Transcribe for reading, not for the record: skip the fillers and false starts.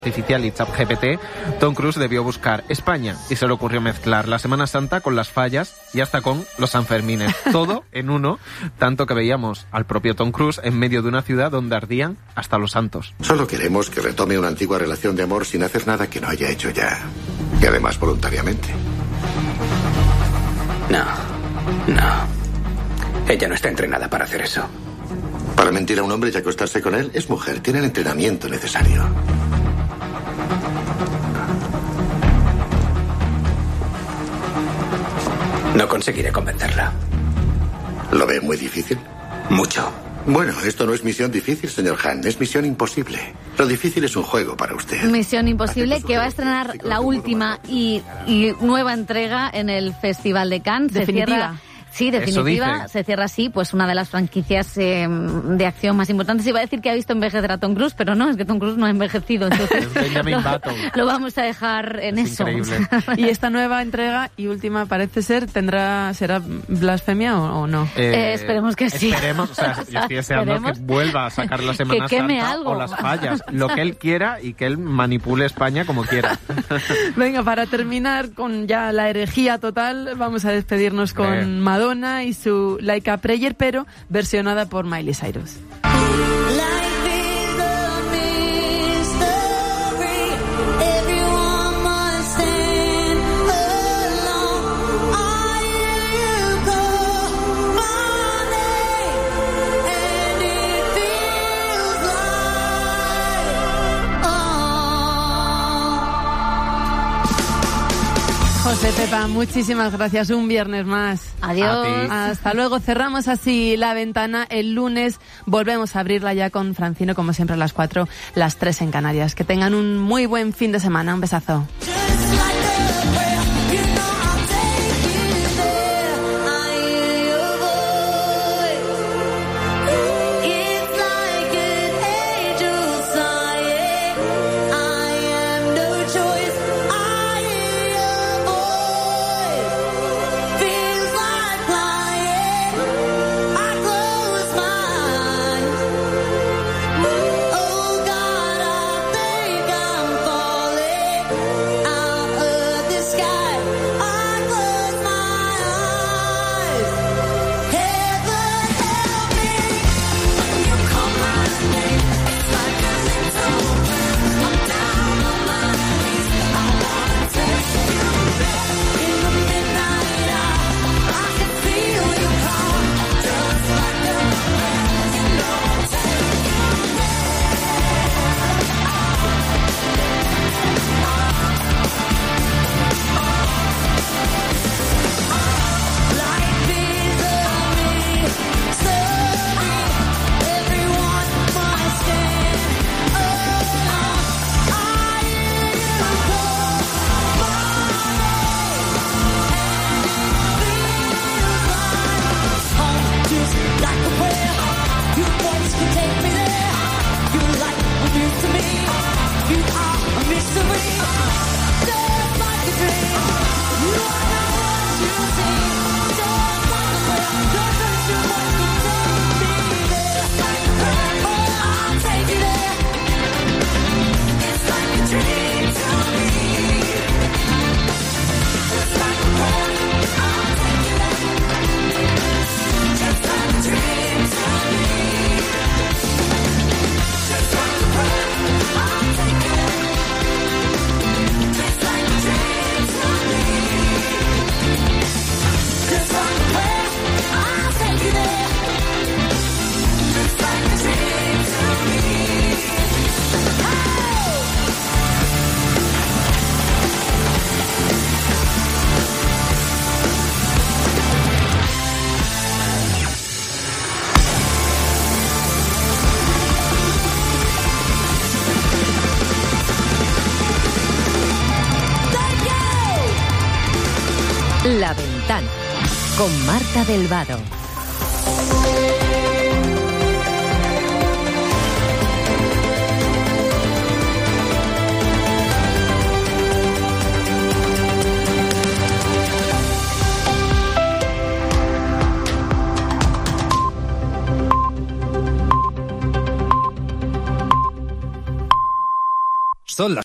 artificial y ChatGPT, Tom Cruise debió buscar España y se le ocurrió mezclar la Semana Santa con las fallas y hasta con los Sanfermines, todo en uno, tanto que veíamos al propio Tom Cruise en medio de una ciudad donde ardían hasta los santos. Solo queremos que retome una antigua relación de amor sin hacer nada que no haya hecho ya, y además voluntariamente. No. Ella no está entrenada para hacer eso. Para mentir a un hombre y acostarse con él, es mujer, tiene el entrenamiento necesario. No conseguiré convencerla. ¿Lo ve muy difícil? Mucho. Bueno, esto no es misión difícil, señor Han, es misión imposible. Lo difícil es un juego para usted. Misión Imposible, que va a estrenar la última y nueva entrega en el Festival de Cannes. Definitiva. Sí, definitiva. Se cierra así, pues una de las franquicias de acción más importantes. Iba a decir que ha visto envejecer a Tom Cruise, pero no, es que Tom Cruise no ha envejecido. Entonces lo vamos a dejar en eso. Increíble. Y esta nueva entrega y última parece ser, ¿será blasfemia o no? Esperemos que sí. Esperemos, o sea, yo estoy deseando que vuelva a sacar la Semana Santa algo. O las fallas, lo que él quiera y que él manipule España como quiera. Venga, para terminar con ya la herejía total, vamos a despedirnos con Madonna y su Like a Prayer, pero versionada por Miley Cyrus. José Pepa, muchísimas gracias. Un viernes más. Adiós. Hasta luego. Cerramos así la ventana. El lunes volvemos a abrirla ya con Francino, como siempre, a las 4, las 3 en Canarias. Que tengan un muy buen fin de semana. Un besazo. La Ventana con Marta del Vado.